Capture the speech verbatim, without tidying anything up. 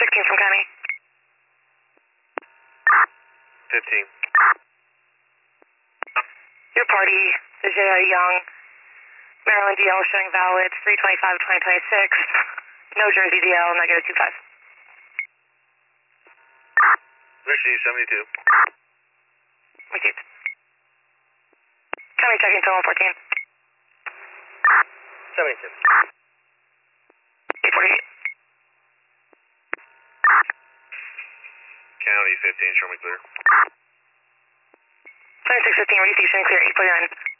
sixteen from County. fifteen. Your party, the J I Young, Maryland D L showing valid three twenty-five twenty twenty-six. No Jersey D L, negative two five. Richie, seventy-two. Received. County checking to one fourteen. seventy-two. eight forty-eight. County fifteen, show me clear. twenty-six fifteen, reception clear, eight forty-nine.